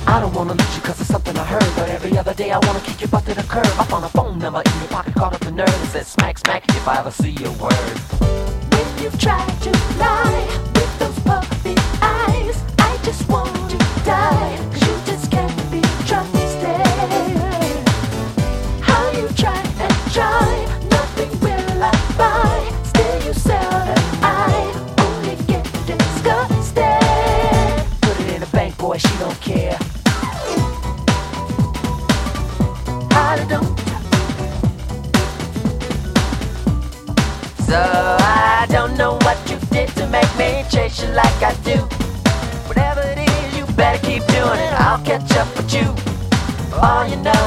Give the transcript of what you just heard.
I don't wanna lose you cause it's something I heard, but every other day I wanna kick your butt to the curb. I found a phone number in your pocket, called up the nerve. It says smack smack if I ever see your word. When you try to lie with those puppy eyes, I just want to die, cause you just can't be trusted. How you try and try, nothing will I buy. Still you sell and I only get disgusted. Put it in the bank, boy, she don't care. I don't. So I don't know what you did to make me chase you like I do. Whatever it is, you better keep doing it, I'll catch up with you. For all you know,